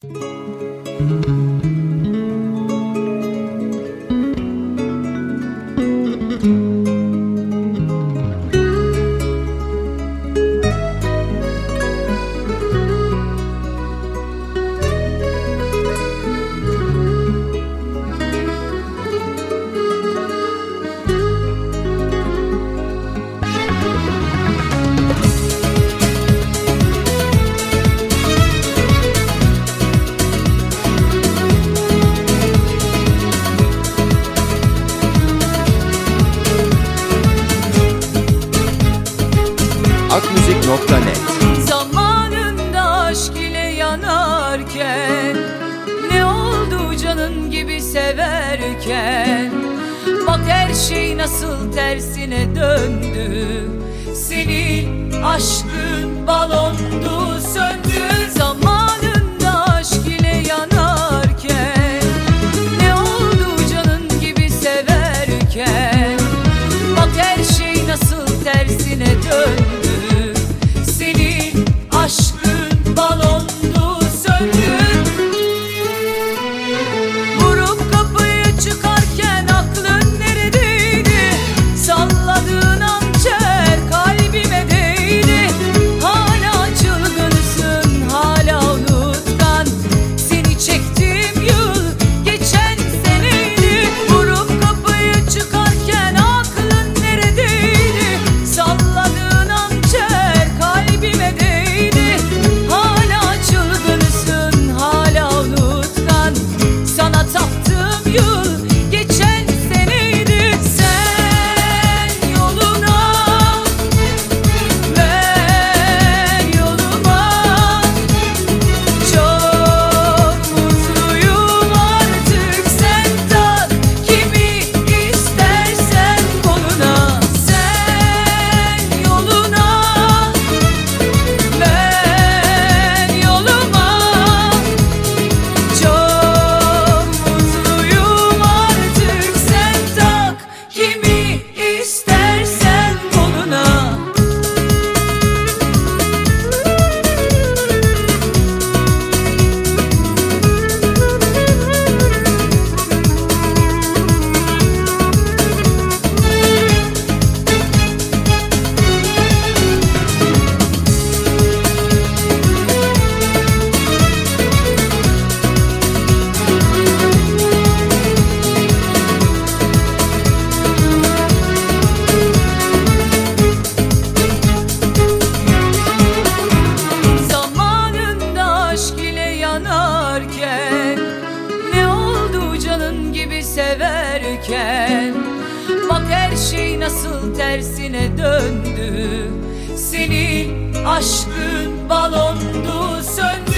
Akmuzik.net. Zamanında aşk ile yanarken, ne oldu canın gibi severken? Bak her şey nasıl tersine döndü. Senin aşkın balondu, söndü. Zamanında aşk ile yanarken, ne oldu canın gibi severken? Bak her şey nasıl tersine döndü. Aşkın balondu, söndü. Vurup kapıyı çıkarken aklın neredeydi? Salladığın hançer kalbime değdi. Hala çılgınsın, hala unutkan. Seni çektiğim yıl geçen seneydi. Vurup kapıyı çıkarken aklın neredeydi? Salladığın hançer kalbime değdi. Ne oldu canın gibi severken? Bak her şey nasıl tersine döndü. Senin aşkın balondu, söndü.